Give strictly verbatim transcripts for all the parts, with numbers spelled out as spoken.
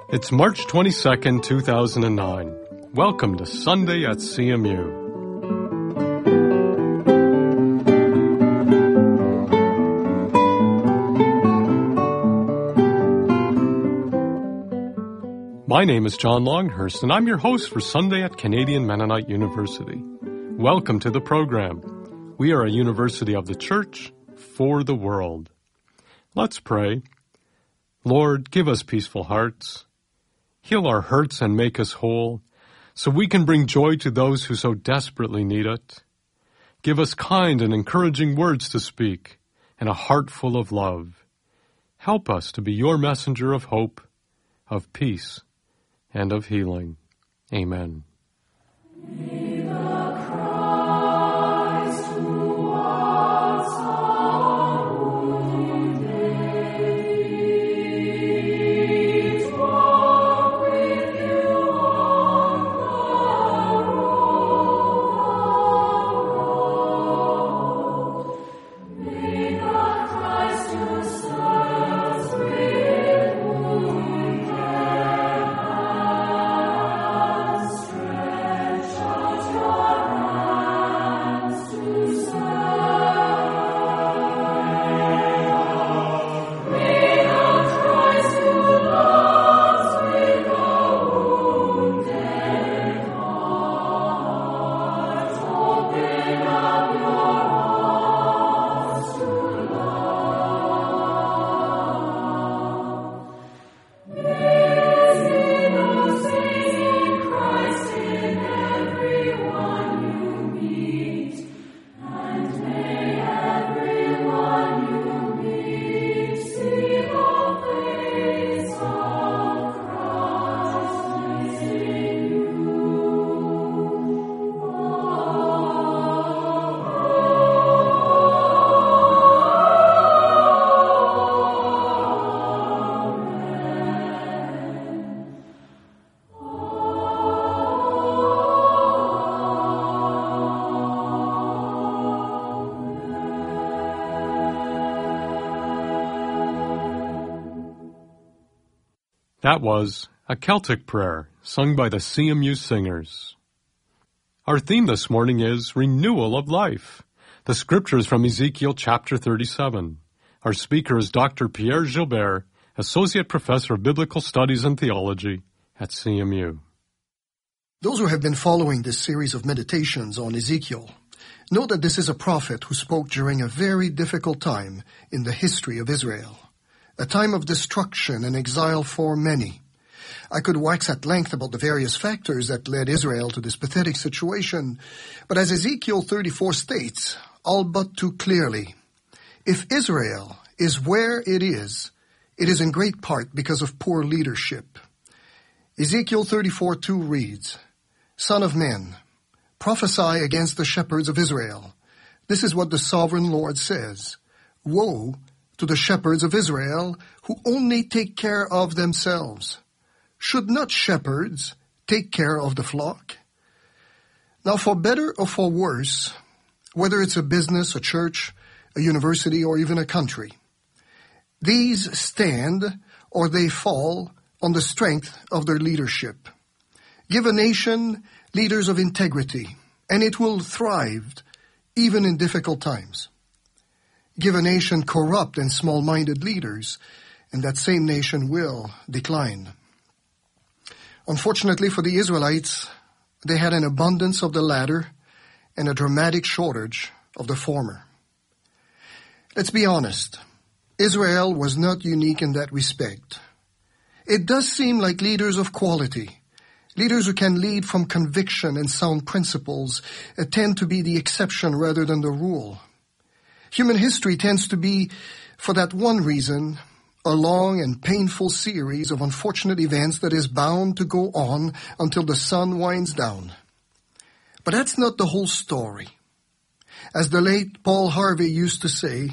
It's March twenty-second, two thousand nine. Welcome to Sunday at C M U. My name is John Longhurst, and I'm your host for Sunday at Canadian Mennonite University. Welcome to the program. We are a university of the church for the world. Let's pray. Lord, give us peaceful hearts. Heal our hurts and make us whole, so we can bring joy to those who so desperately need it. Give us kind and encouraging words to speak, and a heart full of love. Help us to be your messenger of hope, of peace, and of healing. Amen. That was a Celtic prayer sung by the C M U singers. Our theme this morning is renewal of life. The scripture is from Ezekiel chapter thirty-seven. Our speaker is Doctor Pierre Gilbert, Associate Professor of Biblical Studies and Theology at C M U. Those who have been following this series of meditations on Ezekiel know that this is a prophet who spoke during a very difficult time in the history of Israel. A time of destruction and exile for many. I could wax at length about the various factors that led Israel to this pathetic situation, but as Ezekiel thirty-four states, all but too clearly, if Israel is where it is, it is in great part because of poor leadership. Ezekiel thirty-four two reads, Son of man, prophesy against the shepherds of Israel. This is what the sovereign Lord says. Woe to the shepherds of Israel who only take care of themselves. Should not shepherds take care of the flock? Now, for better or for worse, whether it's a business, a church, a university, or even a country, these stand or they fall on the strength of their leadership. Give a nation leaders of integrity, and it will thrive even in difficult times. Give a nation corrupt and small-minded leaders, and that same nation will decline. Unfortunately for the Israelites, they had an abundance of the latter and a dramatic shortage of the former. Let's be honest, Israel was not unique in that respect. It does seem like leaders of quality, leaders who can lead from conviction and sound principles, uh, tend to be the exception rather than the rule. Human history tends to be, for that one reason, a long and painful series of unfortunate events that is bound to go on until the sun winds down. But that's not the whole story. As the late Paul Harvey used to say,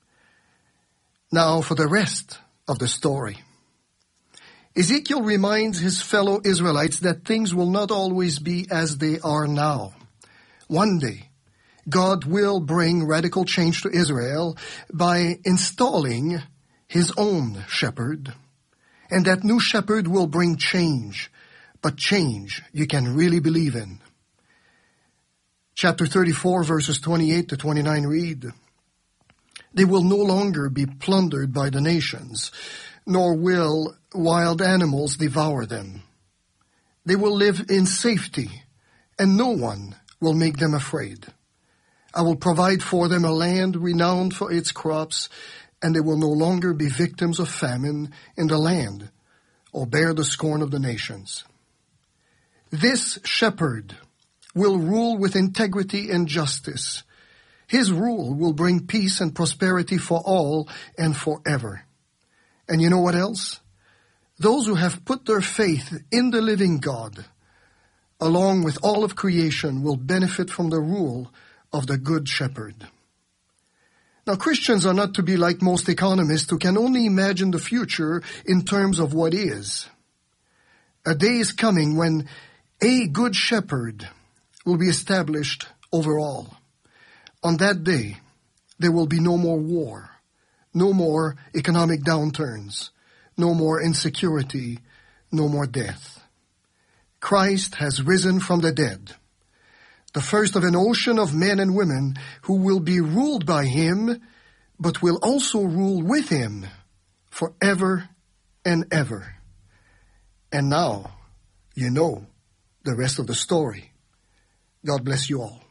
now for the rest of the story. Ezekiel reminds his fellow Israelites that things will not always be as they are now. One day, God will bring radical change to Israel by installing his own shepherd. and that new shepherd will bring change, but change you can really believe in. Chapter thirty-four, verses twenty-eight to twenty-nine read, "They will no longer be plundered by the nations, nor will wild animals devour them. They will live in safety, and no one will make them afraid. I will provide for them a land renowned for its crops, and they will no longer be victims of famine in the land, or bear the scorn of the nations. This shepherd will rule with integrity and justice. His rule will bring peace and prosperity for all and forever. And you know what else? Those who have put their faith in the living God, along with all of creation, will benefit from the rule of the Good Shepherd." Now, Christians are not to be like most economists who can only imagine the future in terms of what is. A day is coming when a Good Shepherd will be established over all. On that day, there will be no more war, no more economic downturns, no more insecurity, no more death. Christ has risen from the dead, the first of an ocean of men and women who will be ruled by him, but will also rule with him forever and ever. And now, you know the rest of the story. God bless you all.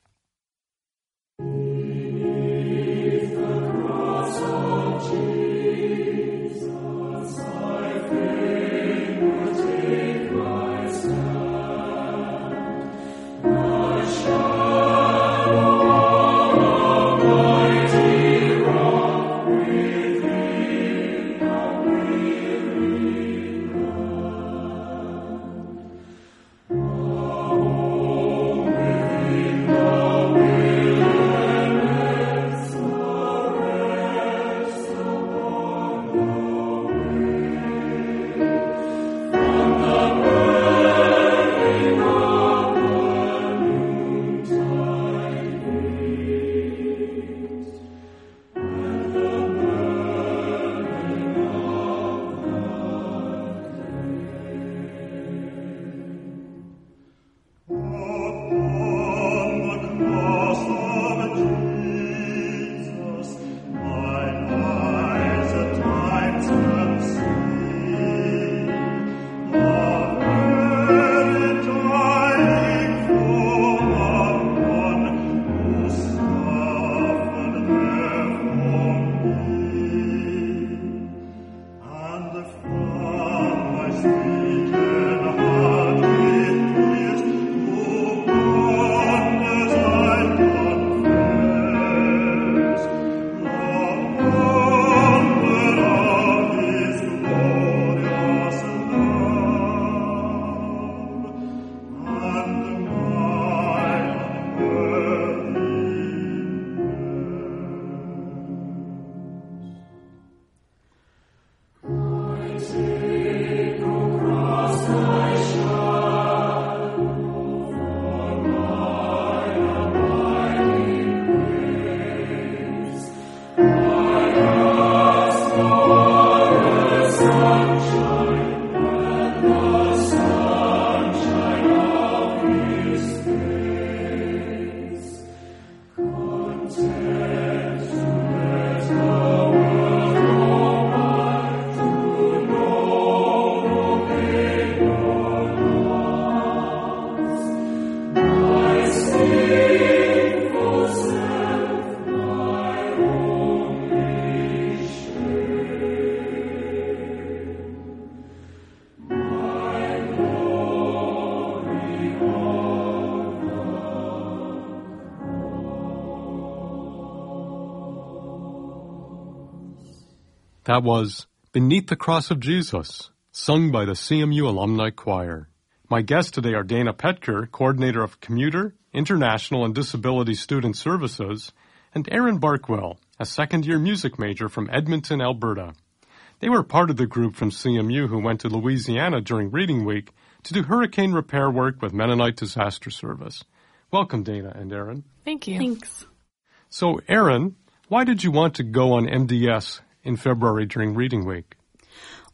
That was Beneath the Cross of Jesus, sung by the C M U Alumni Choir. My guests today are Dana Petker, Coordinator of Commuter, International and Disability Student Services, and Aaron Barkwell, a second-year music major from Edmonton, Alberta. They were part of the group from C M U who went to Louisiana during Reading Week to do hurricane repair work with Mennonite Disaster Service. Welcome, Dana and Aaron. Thank you. Thanks. So, Aaron, why did you want to go on M D S in February during Reading Week?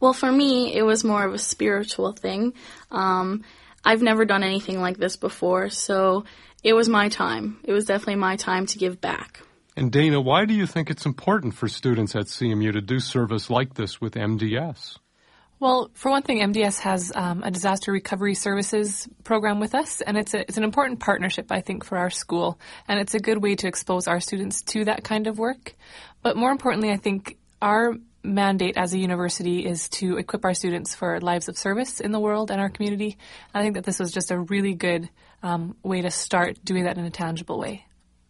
Well, for me, it was more of a spiritual thing. Um, I've never done anything like this before, so it was my time. It was definitely my time to give back. And Dana, why do you think it's important for students at C M U to do service like this with M D S? Well, for one thing, M D S has um, a disaster recovery services program with us, and it's a, it's an important partnership, I think, for our school, and it's a good way to expose our students to that kind of work. But more importantly, I think our mandate as a university is to equip our students for lives of service in the world and our community. I think that this was just a really good um, way to start doing that in a tangible way.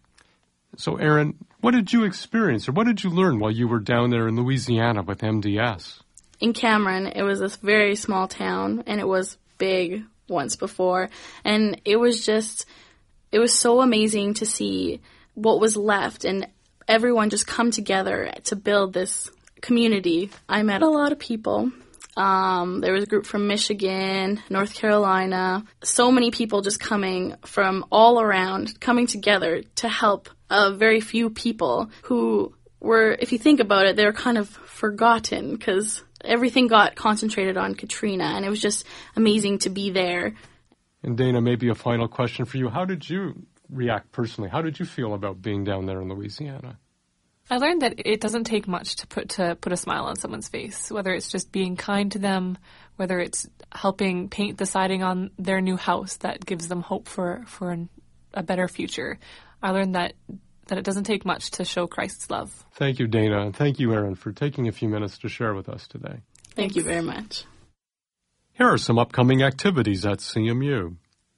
So, Aaron, what did you experience, or what did you learn while you were down there in Louisiana with M D S? In Cameron, it was this very small town, and it was big once before. And it was just, it was so amazing to see what was left and everyone just come together to build this community. I met a lot of people. Um, there was a group from Michigan, North Carolina, so many people just coming from all around, coming together to help a very few people who were, if you think about it, they were kind of forgotten because everything got concentrated on Katrina, and it was just amazing to be there. And Dana, maybe a final question for you. How did you react personally? How did you feel about being down there in Louisiana? I learned that it doesn't take much to put to put a smile on someone's face, whether it's just being kind to them, whether it's helping paint the siding on their new house that gives them hope for, for an, a better future. I learned that that it doesn't take much to show Christ's love. Thank you, Dana, and thank you, Aaron, for taking a few minutes to share with us today. Thank you very much. Here are some upcoming activities at C M U.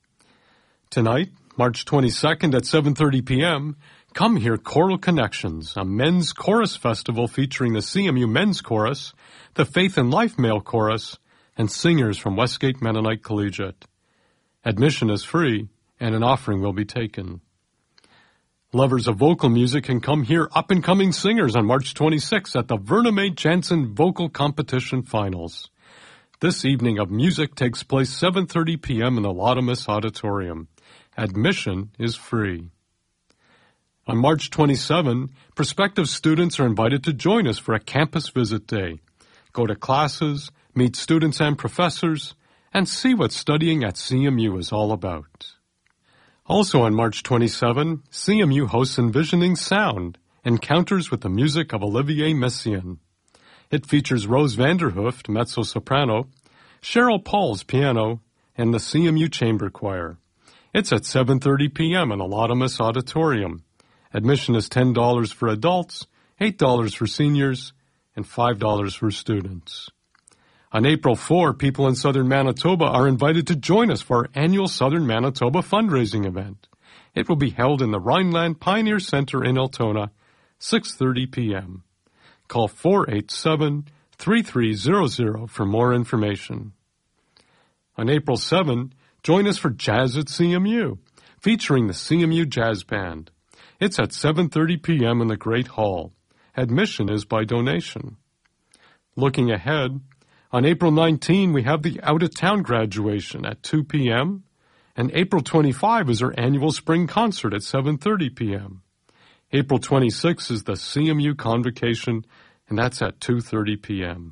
Tonight, March twenty-second at seven thirty p.m., come hear Choral Connections, a men's chorus festival featuring the C M U Men's Chorus, the Faith and Life Male Chorus, and singers from Westgate Mennonite Collegiate. Admission is free, and an offering will be taken. Lovers of vocal music can come hear up-and-coming singers on March twenty-sixth at the Verna Mae Jansen Vocal Competition Finals. This evening of music takes place seven thirty p.m. in the Laudamus Auditorium. Admission is free. On March twenty-seventh, prospective students are invited to join us for a campus visit day. Go to classes, meet students and professors, and see what studying at C M U is all about. Also on March twenty-seventh, C M U hosts Envisioning Sound, Encounters with the Music of Olivier Messiaen. It features Rose Vanderhooft, mezzo-soprano, Cheryl Pauls, piano, and the C M U Chamber Choir. It's at seven thirty p.m. in the Laudamus Auditorium. Admission is ten dollars for adults, eight dollars for seniors, and five dollars for students. On April fourth, people in southern Manitoba are invited to join us for our annual Southern Manitoba fundraising event. It will be held in the Rhineland Pioneer Center in Altona, six thirty p.m. Call four eight seven, three three zero zero for more information. On April seventh, join us for Jazz at C M U, featuring the C M U Jazz Band. It's at seven thirty p.m. in the Great Hall. Admission is by donation. Looking ahead, on April nineteenth, we have the out-of-town graduation at two p.m., and April twenty-fifth is our annual spring concert at seven thirty p.m. April twenty-sixth is the C M U Convocation, and that's at two thirty p.m.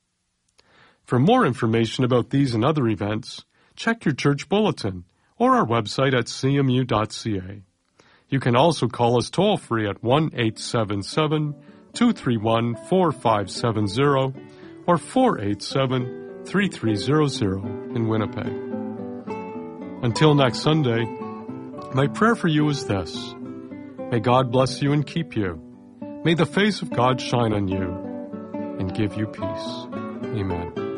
For more information about these and other events, check your church bulletin or our website at c m u dot c a. You can also call us toll-free at one eight seven seven, two three one, four five seven zero or four eight seven, three three zero zero in Winnipeg. Until next Sunday, my prayer for you is this. May God bless you and keep you. May the face of God shine on you and give you peace. Amen.